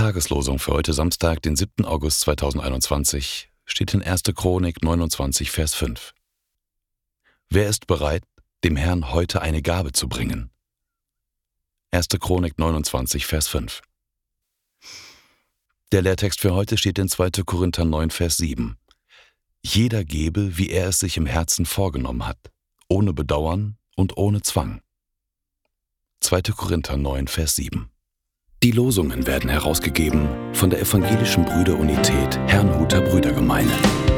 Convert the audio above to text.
Tageslosung für heute Samstag, den 7. August 2021, steht in 1. Chronik 29, Vers 5. Wer ist bereit, dem Herrn heute eine Gabe zu bringen? 1. Chronik 29, Vers 5. Der Lehrtext für heute steht in 2. Korinther 9, Vers 7. Jeder gebe, wie er es sich im Herzen vorgenommen hat, ohne Bedauern und ohne Zwang. 2. Korinther 9, Vers 7. Die Losungen werden herausgegeben von der Evangelischen Brüderunität Herrnhuter Brüdergemeine.